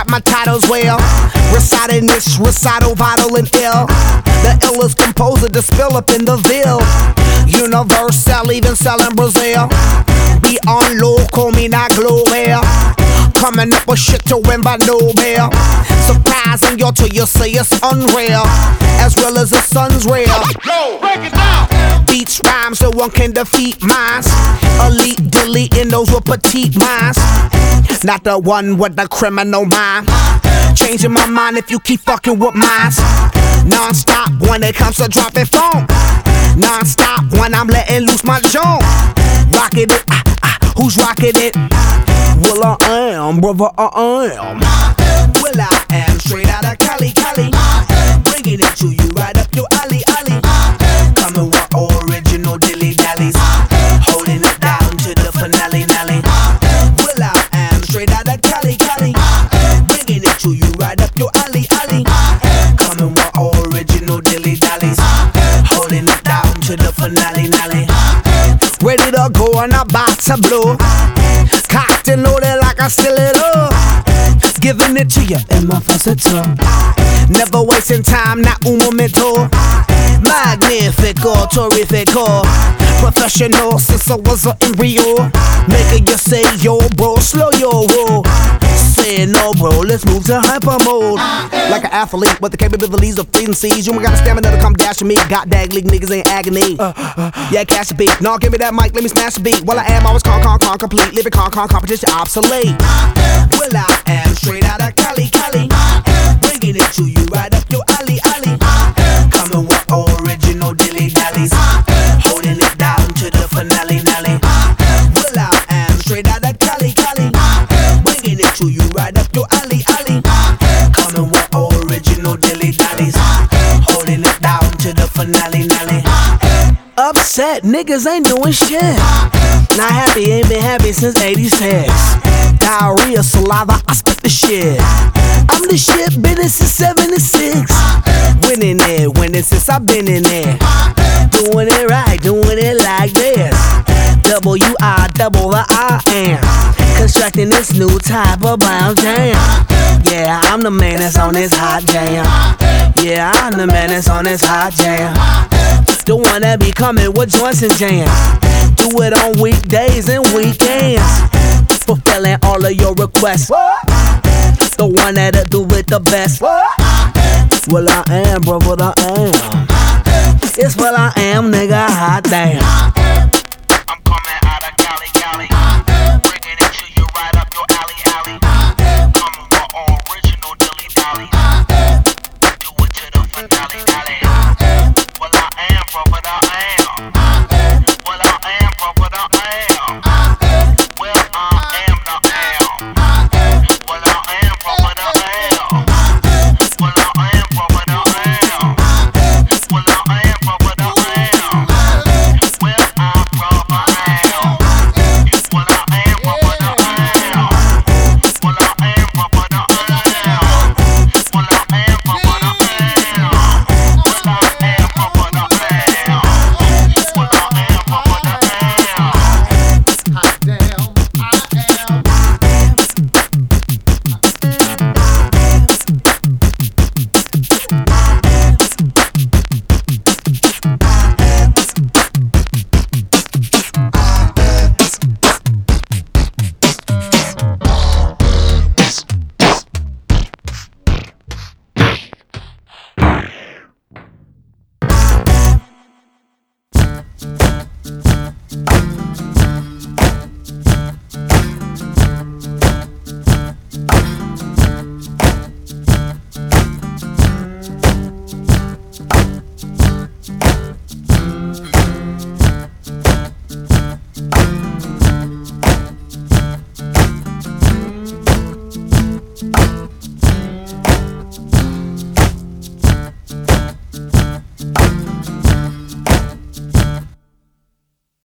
got my titles well. Reciting this recital, vital and ill. The illest composer to spill up in the Ville. Universal, even selling Brazil. Be on low, call me not global. Coming up with shit to win by Nobel. Surprising you till you say it's unreal. As real as the sun's real. Yo, break it down. Beats rhymes so one can defeat minds. Elite deleting those with petite minds. Not the one with the criminal mind. Changing my mind if you keep fucking with minds. Non-stop when it comes to dropping phone. Non-stop when I'm letting loose my jaw. Rocking it, who's rocking it? Well, I am, brother, I am. Well, I am straight out of Cali, Cali. Bringing it to you right up your alley, alley. Coming with original dilly dallies. Holding it down to the finale, nally. Well, I am straight out of Cali, Cali. Bringing it to you right up your alley, alley. Coming with original dilly dallies. Holding it down to the finale, nally. Ready to go and about to blow. Cocked and loaded like I still it up. Giving it to you in my falsetto. Never wasting time, not un momento. Magnifico, terrifico. Professional since I was in Rio. Making you say yo bro, slow yo roll. Say no bro, let's move to hyper mode. Like an athlete with the capabilities of freedom seas. You ain't got the stamina to come dash with me. Got dag league niggas ain't agony. Yeah, cash the beat. No, give me that mic, let me smash the beat. Well, I am always complete. Living competition obsolete. Well, I am straight out of Cali, Cali. Bringing it to you right up your alley, alley. Coming with original dilly dallies. Holding it down to the finale, nally. Well, I am straight out of Cali, Cali. Bringing it to you right up your alley, alley. Coming with original dilly dallies. Holding it down to the finale, nally. Upset, niggas ain't doing shit. Not happy, ain't been happy since 86. Diarrhea, saliva, I spit the shit. I'm the shit, been in since 76. Winning since I've been in there. Doing it right, doing it like this. W-I, double the I-am. Constructing this new type of bounce jam. Yeah, I'm the man that's on this hot jam. Yeah, I'm the man that's on this hot jam. The one that be coming with joints and jam. Do it on weekdays and weekends. Fulfilling all of your requests. The one that'll do it the best. Well, I am, bro, what I am. It's what I am, nigga, hot damn.